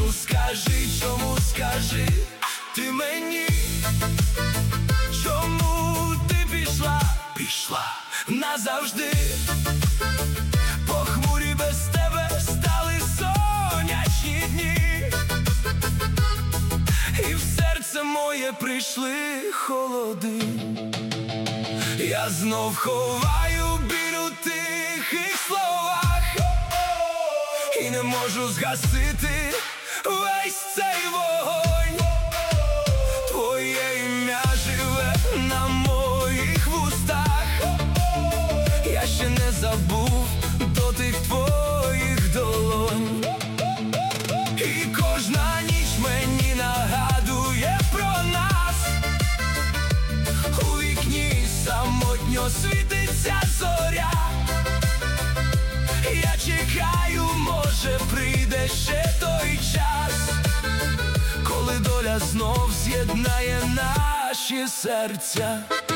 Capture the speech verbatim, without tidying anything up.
Ну скажи, чому, скажи ти мені, чому ти пішла, пішла назавжди? Похмурі без тебе стали сонячні дні, і в серце моє прийшли холоди. Я знов ховаю біль у тихих словах і не можу згасити весь цей вогонь. Твоє ім'я живе на моїх вустах, я ще не забув дотик твоїх долонь. І кожна ніч мені нагадує про нас, у вікні самотньо світиться зоря. Я чекаю, може прийде ще той час, коли доля знов з'єднає наші серця.